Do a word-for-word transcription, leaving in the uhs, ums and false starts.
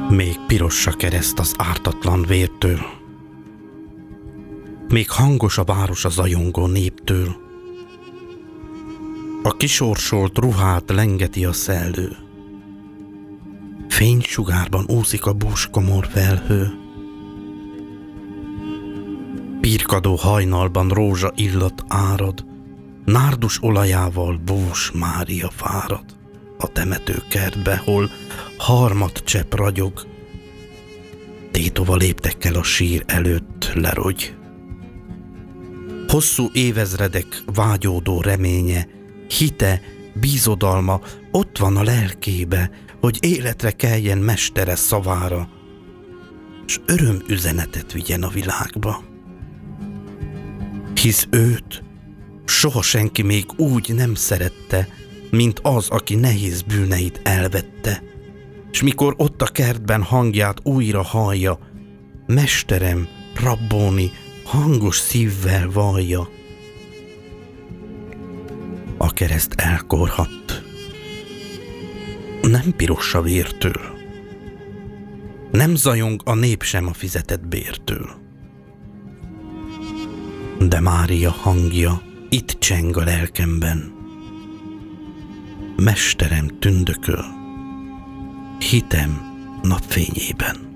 Még piros a kereszt az ártatlan vértől, még hangos a város a zajongó néptől. A kisorsolt ruhát lengeti a szellő, fénysugárban úszik a búskomor felhő. Pirkadó hajnalban rózsa illat árad, nárdus olajával Bús Mária fárad a temetőkertbe, hol harmat csepp ragyog. Tétova léptekkel a sír előtt lerogy. Hosszú évezredek vágyódó reménye, hite, bízodalma ott van a lelkébe, hogy életre keljen mestere szavára, s örömüzenetet vigyen a világba. Hisz őt soha senki még úgy nem szerette, mint az, aki nehéz bűneit elvette, s mikor ott a kertben hangját újra hallja, mesterem, Rabbóni, hangos szívvel vallja. A kereszt elkorhadt, nem piros a vértől, nem zajong a nép sem a fizetett bértől. De Mária hangja itt cseng a lelkemben, mesterem tündököl, hitem napfényében.